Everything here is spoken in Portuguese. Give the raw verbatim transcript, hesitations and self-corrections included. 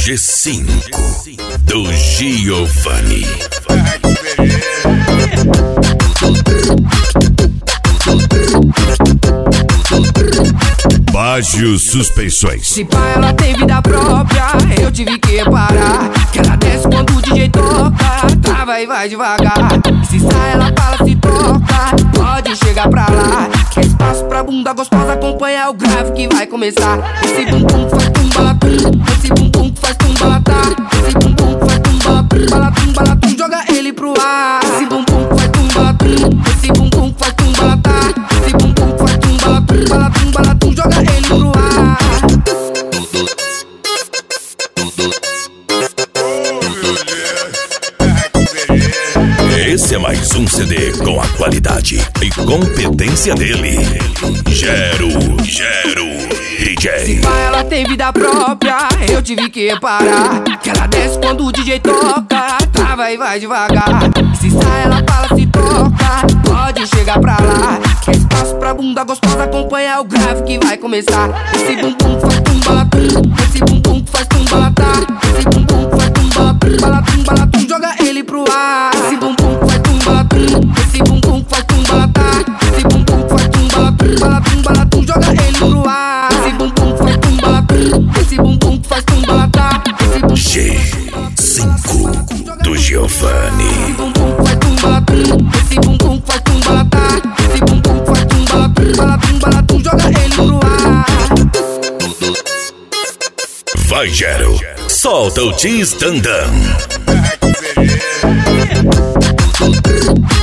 G cinco do Giovanni. Baixo suspeições. Se pá, ela tem vida própria, eu tive que reparar que ela desce quando o D J toca, trava e vai devagar. Se sai, ela fala, se toca, pode chegar pra lá. Quer espaço pra bunda gostosa, acompanha o grave que vai começar. Esse bumbum faz tumbalatum, esse bumbum faz tumbalatá, esse bumbum faz tumbalatum, balatum, balatum, joga ele pro ar. Esse bumbum faz tumbalatum, esse bumbum faz tumbalatá, esse bumbum faz tumbalatum, balatum, balatum, joga ele pro ar. Esse é mais um C D com a qualidade e competência dele. Gero, Gero D J. Se pá, ela tem vida própria, eu tive que reparar que ela desce quando o D J toca, trava e vai devagar. Se sai, ela fala, se toca, pode chegar pra lá. Quer espaço pra bunda gostosa, acompanha o grave que vai começar. Esse bumbum faz tumbalatum, esse bumbum faz tumbalatá, esse bumbum faz tumbalatum, balatum, balatum, joga ele pro ar. Esse bumbum faz tumbalatum, esse bumbum faz tumbalatá, esse bumbum faz tumbalatum, balatum, balatum, joga ele pro ar. Esse bumbum faz tumbalatum, esse bumbum faz tumbalatá, esse bumbum G cinco do Giovanni. esse bumbum faz tumbalatum, esse bumbum faz tumbalatá, esse bumbum faz tumbalatum, balatum, balatum, joga ele pro ar. Vai, Gero, solta o Tiz Dandam.